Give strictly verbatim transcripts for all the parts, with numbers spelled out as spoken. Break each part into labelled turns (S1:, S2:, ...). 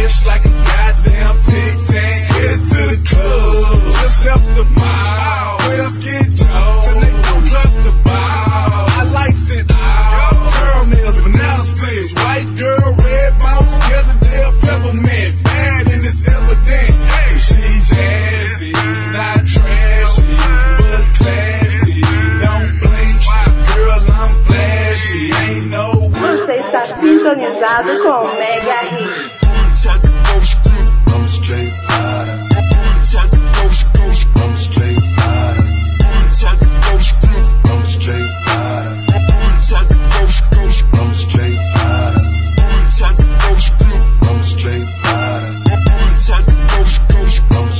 S1: fresh like a goddamn tic-tac. Headed to the club, just left the mall. Girls get choked, and they don't drop the ball. I like it all. Caramels, banana splits, white girl, red mouse, Jezebel, peppermint. Bad and it's evident. She jazzy, not trashy, but classy. Don't blink, girl, I'm flashy. Ain't no word.
S2: Você está sintonizado com o Mega Hit.
S3: I'm straight rider. I'm straight rider. I'm straight rider. I'm straight rider. I'm straight rider. I'm straight rider. I'm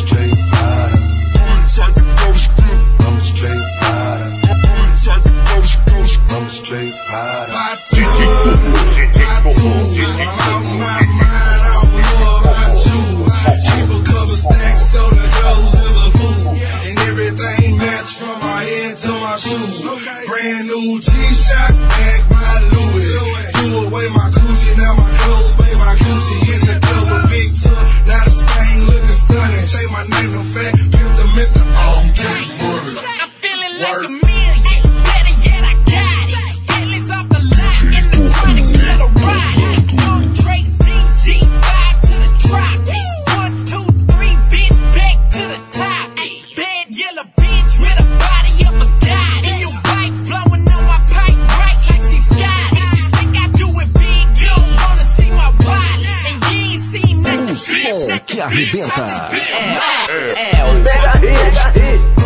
S3: straight rider.
S1: My two, my two, I'm my mind, I don't know about you. Keep a couple stacks so the girls is a fool. And everything match from my head to my shoes. Brand new G-Shock bag by Louis. Do away my coochie, now my clothes, babe, my coochie in the club with big tuck. Now the stain looking stunning. Take my name no fat, give the Mister All Day Money.
S4: I'm feeling like a million. Better yet, I got it. Feelings off the line in the chronic for the ride. Don't Drake D G five to the tropics. One, two, three, bitch, back to the top. Bad yellow bitch with a body of a god. And your wife blowing on my pipe right like she's Scott. And she think I do it big, you don't wanna see my wallet. And you ain't seen nothing.
S5: O som que arrebenta é,
S6: Mega Hit.